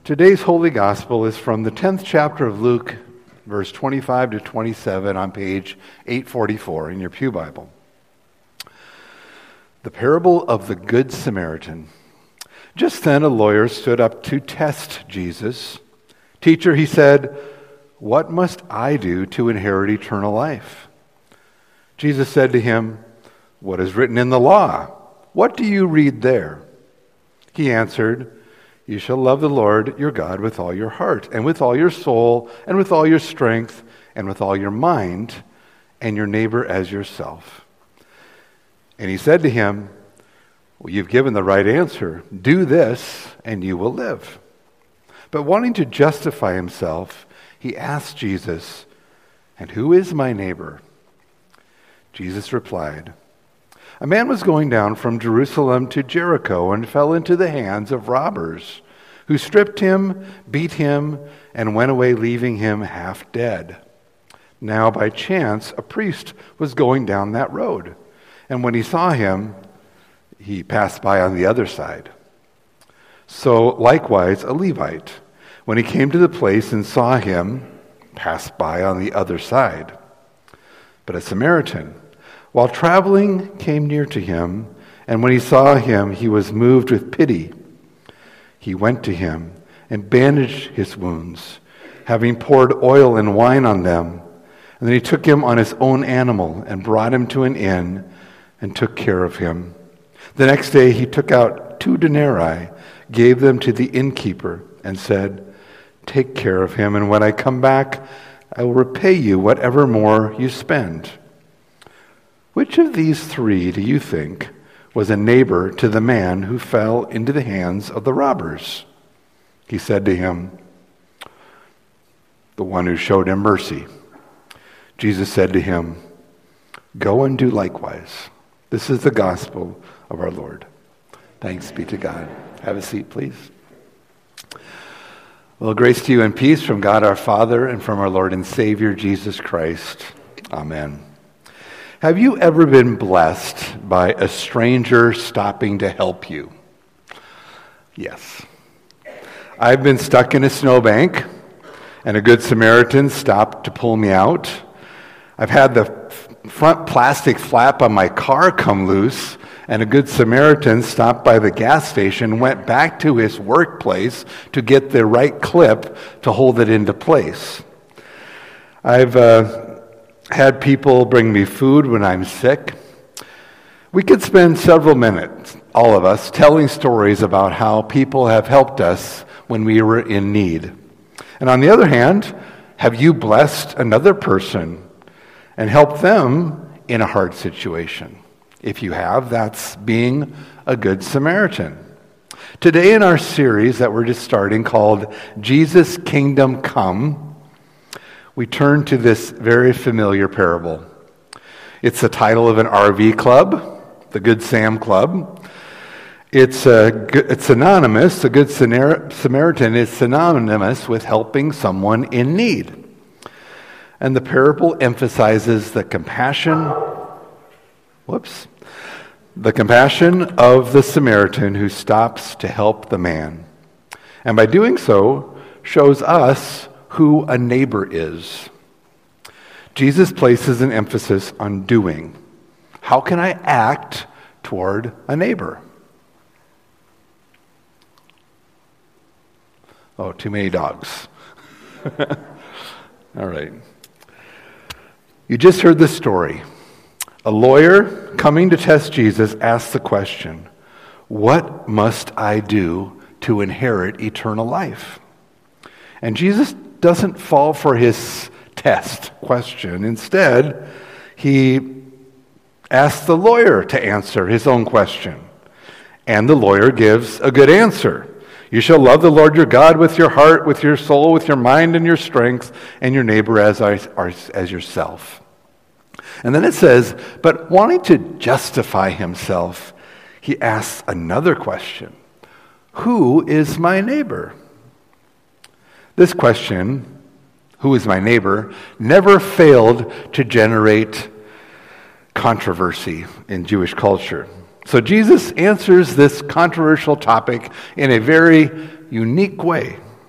Today's Holy Gospel is from the 10th chapter of Luke, verse 25 to 27 on page 844 in your Pew Bible. The parable of the Good Samaritan. Just then a lawyer stood up to test Jesus. "Teacher," he said, "what must I do to inherit eternal life?" Jesus said to him, "What is written in the law? What do you read there?" He answered, "You shall love the Lord your God with all your heart, and with all your soul, and with all your strength, and with all your mind, and your neighbor as yourself." And he said to him, "Well, you've given the right answer. Do this, and you will live." But wanting to justify himself, he asked Jesus, "And who is my neighbor?" Jesus replied, "A man was going down from Jerusalem to Jericho and fell into the hands of robbers, who stripped him, beat him, and went away, leaving him half dead. Now by chance a priest was going down that road, and when he saw him, he passed by on the other side. So likewise a Levite, when he came to the place and saw him, passed by on the other side. But a Samaritan, while traveling, came near to him, and when he saw him, he was moved with pity. He went to him and bandaged his wounds, having poured oil and wine on them. And then he took him on his own animal and brought him to an inn and took care of him. The next day he took out 2 denarii, gave them to the innkeeper, and said, 'Take care of him, and when I come back, I will repay you whatever more you spend.' Which of these 3 do you think was a neighbor to the man who fell into the hands of the robbers?" He said to him, "The one who showed him mercy." Jesus said to him, "Go and do likewise." This is the gospel of our Lord. Thanks be to God. Have a seat, please. Well, grace to you and peace from God our Father and from our Lord and Savior Jesus Christ. Amen. Have you ever been blessed by a stranger stopping to help you? Yes. I've been stuck in a snowbank, and a good Samaritan stopped to pull me out. I've had the front plastic flap on my car come loose, and a good Samaritan stopped by the gas station and went back to his workplace to get the right clip to hold it into place. I've had people bring me food when I'm sick. We could spend several minutes, all of us, telling stories about how people have helped us when we were in need. And on the other hand, have you blessed another person and helped them in a hard situation? If you have, that's being a good Samaritan. Today in our series that we're just starting called Jesus' Kingdom Come, we turn to this very familiar parable. It's the title of an RV club, the Good Sam Club. It's synonymous, the Good Samaritan is synonymous with helping someone in need. And the parable emphasizes the compassion of the Samaritan who stops to help the man. And by doing so, shows us who a neighbor is. Jesus places an emphasis on doing. How can I act toward a neighbor? Oh, too many dogs. All right. You just heard the story. A lawyer coming to test Jesus asked the question, "What must I do to inherit eternal life?" And Jesus doesn't fall for his test question. Instead, he asks the lawyer to answer his own question. And the lawyer gives a good answer. "You shall love the Lord your God with your heart, with your soul, with your mind and your strength, and your neighbor as yourself." And then it says, but wanting to justify himself, he asks another question. "Who is my neighbor?" This question, "Who is my neighbor?" never failed to generate controversy in Jewish culture. So Jesus answers this controversial topic in a very unique way.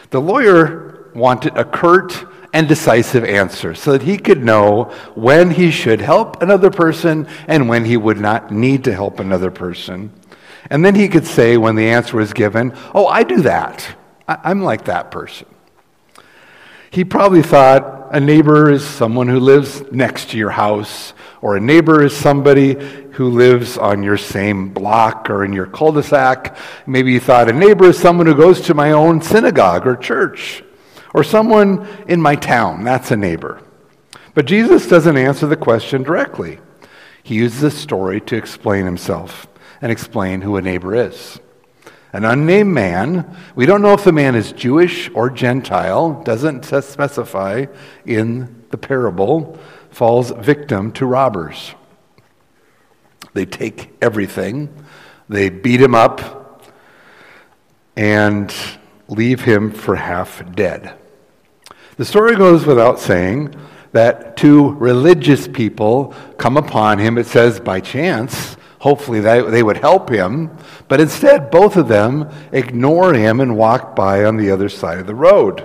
The lawyer wanted a curt and decisive answer so that he could know when he should help another person and when he would not need to help another person. And then he could say when the answer was given, "Oh, I do that. I'm like that person." He probably thought a neighbor is someone who lives next to your house, or a neighbor is somebody who lives on your same block or in your cul-de-sac. Maybe he thought a neighbor is someone who goes to my own synagogue or church, or someone in my town. That's a neighbor. But Jesus doesn't answer the question directly. He uses a story to explain himself and explain who a neighbor is. An unnamed man, we don't know if the man is Jewish or Gentile, doesn't specify in the parable, falls victim to robbers. They take everything, they beat him up, and leave him for half dead. The story goes without saying that two religious people come upon him, it says by chance. Hopefully they would help him, but instead both of them ignore him and walk by on the other side of the road.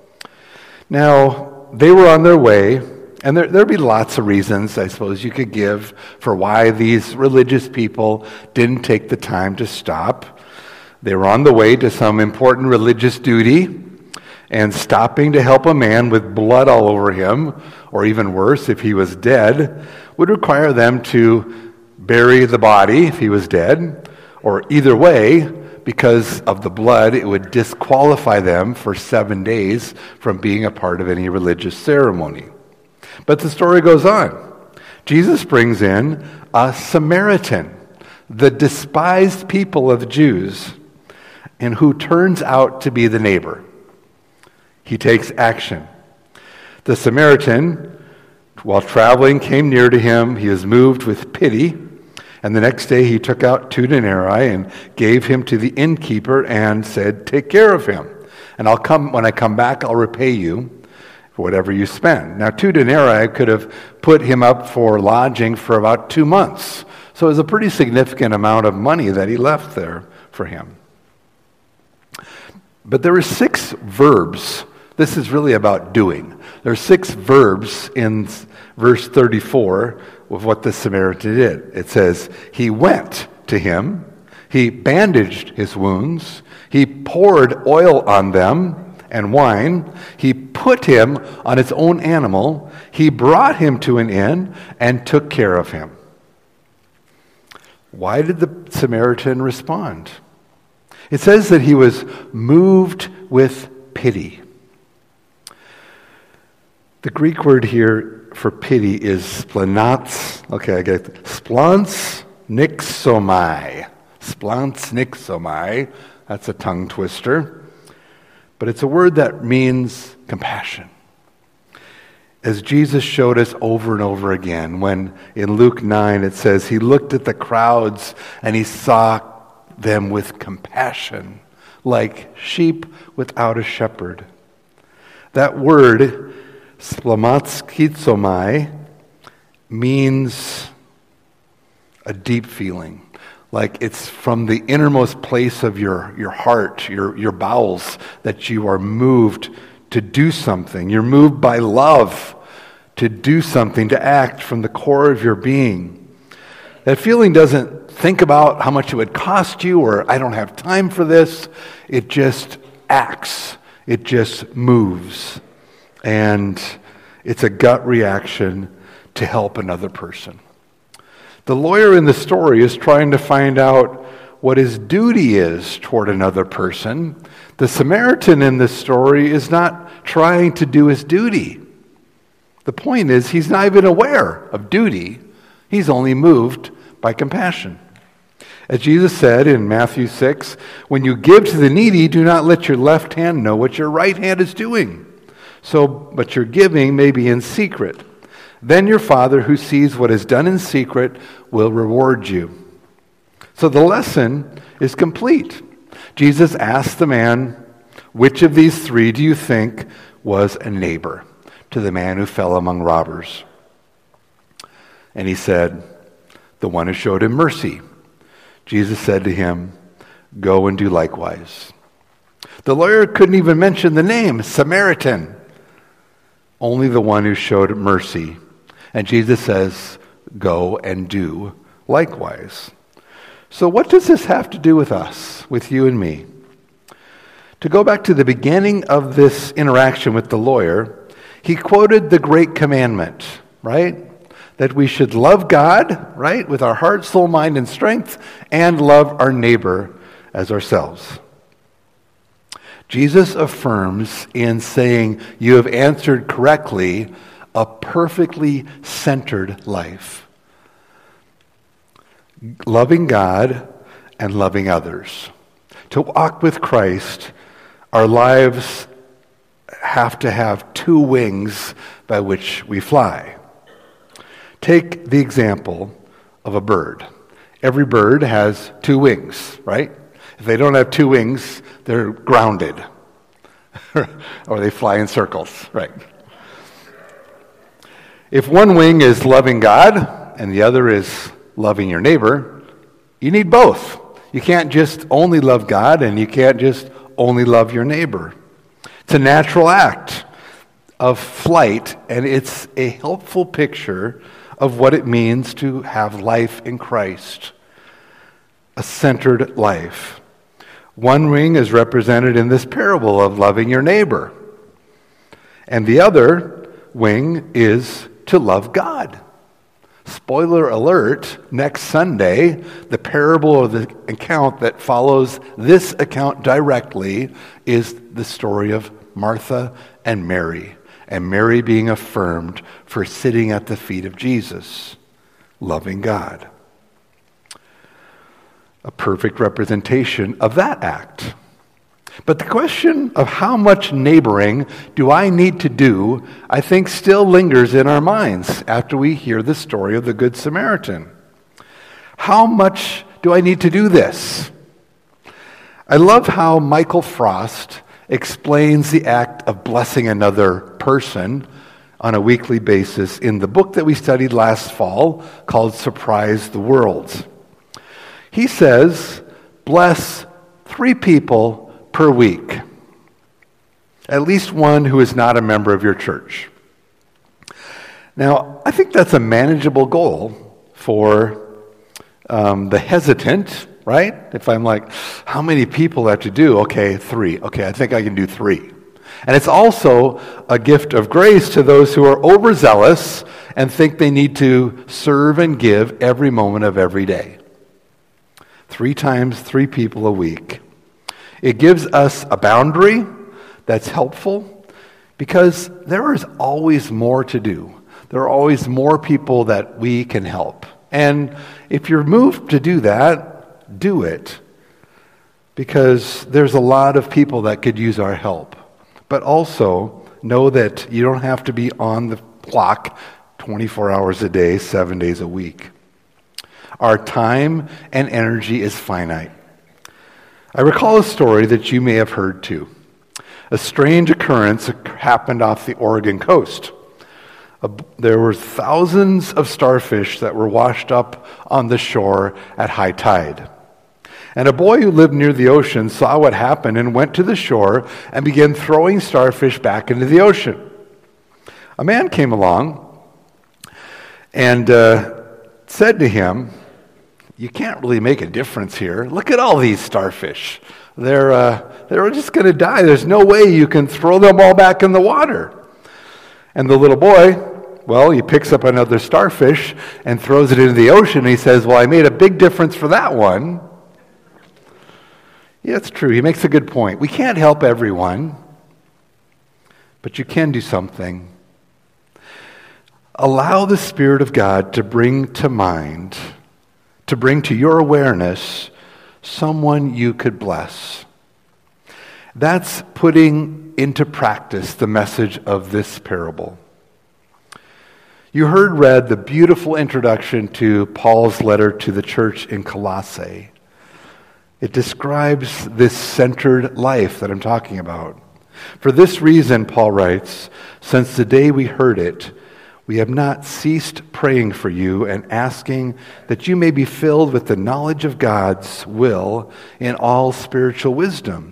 Now, they were on their way, and there'd be lots of reasons, I suppose, you could give for why these religious people didn't take the time to stop. They were on the way to some important religious duty, and stopping to help a man with blood all over him, or even worse, if he was dead, would require them to bury the body if he was dead, or either way, because of the blood, it would disqualify them for 7 days from being a part of any religious ceremony. But the story goes on. Jesus brings in a Samaritan, the despised people of the Jews, and who turns out to be the neighbor. He takes action. The Samaritan, while traveling, came near to him. He was moved with pity. And the next day he took out 2 denarii and gave him to the innkeeper and said, "Take care of him. And when I come back, I'll repay you for whatever you spend." Now 2 denarii could have put him up for lodging for about 2 months. So it was a pretty significant amount of money that he left there for him. But there were 6 verbs. This is really about doing. There are 6 verbs in verse 34 of what the Samaritan did. It says, he went to him, he bandaged his wounds, he poured oil on them and wine, he put him on his own animal, he brought him to an inn and took care of him. Why did the Samaritan respond? It says that he was moved with pity. The Greek word here for pity is splanats. Okay, I get it. Splants nixomai. Splants nixomai. That's a tongue twister. But it's a word that means compassion. As Jesus showed us over and over again, when in Luke 9 it says he looked at the crowds and he saw them with compassion, like sheep without a shepherd. That word, splamatskitsomai, means a deep feeling, like it's from the innermost place of your heart, your bowels, that you are moved to do something. You're moved by love to do something, to act from the core of your being. That feeling doesn't think about how much it would cost you or I don't have time for this. It just acts. It just moves. And it's a gut reaction to help another person. The lawyer in the story is trying to find out what his duty is toward another person. The Samaritan in this story is not trying to do his duty. The point is, he's not even aware of duty. He's only moved by compassion. As Jesus said in Matthew 6, when you give to the needy, do not let your left hand know what your right hand is doing. But your giving may be in secret. Then your Father who sees what is done in secret will reward you. So the lesson is complete. Jesus asked the man, which of these 3 do you think was a neighbor to the man who fell among robbers? And he said, the one who showed him mercy. Jesus said to him, go and do likewise. The lawyer couldn't even mention the name Samaritan, only the one who showed mercy. And Jesus says, go and do likewise. So what does this have to do with us, with you and me? To go back to the beginning of this interaction with the lawyer, he quoted the great commandment, right? That we should love God, right, with our heart, soul, mind, and strength, and love our neighbor as ourselves. Jesus affirms in saying, you have answered correctly, a perfectly centered life. Loving God and loving others. To walk with Christ, our lives have to have two wings by which we fly. Take the example of a bird. Every bird has two wings, right? If they don't have two wings, they're grounded. Or they fly in circles, right? If one wing is loving God and the other is loving your neighbor, you need both. You can't just only love God and you can't just only love your neighbor. It's a natural act of flight, and it's a helpful picture of what it means to have life in Christ, a centered life. One wing is represented in this parable of loving your neighbor, and the other wing is to love God. Spoiler alert, next Sunday, the parable of the account that follows this account directly is the story of Martha and Mary being affirmed for sitting at the feet of Jesus, loving God. A perfect representation of that act. But the question of how much neighboring do I need to do, I think still lingers in our minds after we hear the story of the Good Samaritan. How much do I need to do this? I love how Michael Frost explains the act of blessing another person on a weekly basis in the book that we studied last fall called Surprise the World. He says, bless 3 people per week, at least one who is not a member of your church. Now, I think that's a manageable goal for the hesitant, right? If I'm like, how many people have to do? Okay, 3. Okay, I think I can do 3. And it's also a gift of grace to those who are overzealous and think they need to serve and give every moment of every day. 3 times 3 people a week. It gives us a boundary that's helpful because there is always more to do. There are always more people that we can help. And if you're moved to do that, do it. Because there's a lot of people that could use our help. But also know that you don't have to be on the clock 24 hours a day, 7 days a week. Our time and energy is finite. I recall a story that you may have heard too. A strange occurrence happened off the Oregon coast. There were thousands of starfish that were washed up on the shore at high tide. And a boy who lived near the ocean saw what happened and went to the shore and began throwing starfish back into the ocean. A man came along and said to him, you can't really make a difference here. Look at all these starfish. They're just going to die. There's no way you can throw them all back in the water. And the little boy, well, he picks up another starfish and throws it into the ocean. And he says, well, I made a big difference for that one. Yeah, it's true. He makes a good point. We can't help everyone, but you can do something. Allow the Spirit of God to bring to mind, to bring to your awareness someone you could bless. That's putting into practice the message of this parable. You heard read the beautiful introduction to Paul's letter to the church in Colossae. It describes this centered life that I'm talking about. For this reason, Paul writes, since the day we heard it, we have not ceased praying for you and asking that you may be filled with the knowledge of God's will in all spiritual wisdom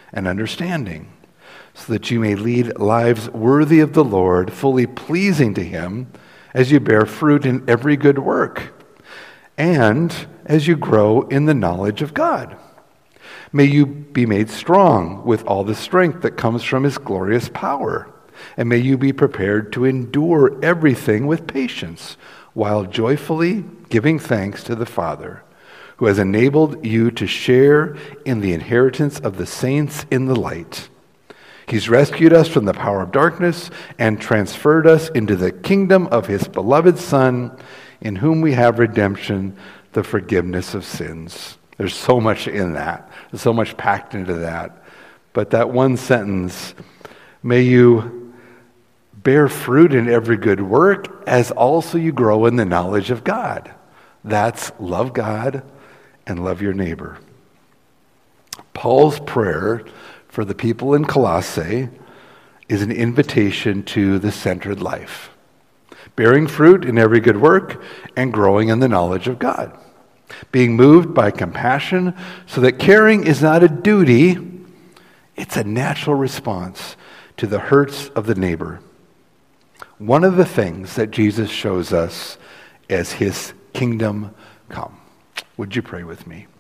and understanding, so that you may lead lives worthy of the Lord, fully pleasing to him, as you bear fruit in every good work, and as you grow in the knowledge of God. May you be made strong with all the strength that comes from his glorious power, and may you be prepared to endure everything with patience, while joyfully giving thanks to the Father, who has enabled you to share in the inheritance of the saints in the light. He's rescued us from the power of darkness and transferred us into the kingdom of his beloved Son, in whom we have redemption, the forgiveness of sins. There's so much in that. There's so much packed into that. But that one sentence, may you bear fruit in every good work, as also you grow in the knowledge of God. That's love God and love your neighbor. Paul's prayer for the people in Colossae is an invitation to the centered life, bearing fruit in every good work and growing in the knowledge of God, being moved by compassion so that caring is not a duty, it's a natural response to the hurts of the neighbor. One of the things that Jesus shows us as his kingdom come. Would you pray with me?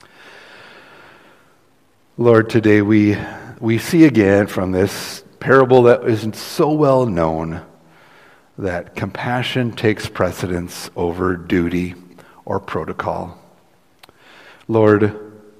Lord, today we see again from this parable that isn't so well known that compassion takes precedence over duty or protocol. Lord,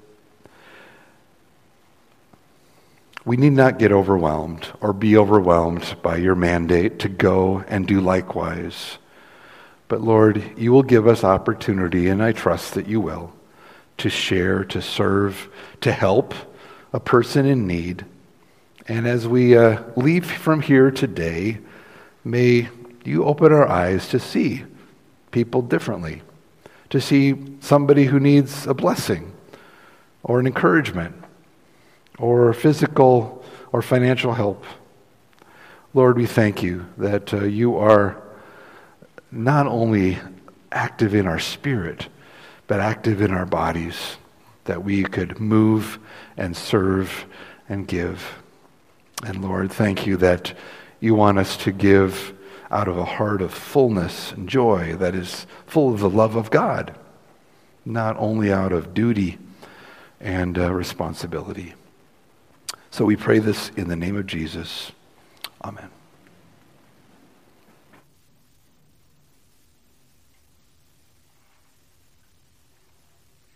we need not get overwhelmed or be overwhelmed by your mandate to go and do likewise. But Lord, you will give us opportunity, and I trust that you will, to share, to serve, to help a person in need. And as we leave from here today, may you open our eyes to see people differently, to see somebody who needs a blessing or an encouragement or physical or financial help. Lord, we thank you that you are not only active in our spirit, but active in our bodies, that we could move and serve and give. And Lord, thank you that you want us to give out of a heart of fullness and joy that is full of the love of God, not only out of duty and responsibility. So we pray this in the name of Jesus. Amen.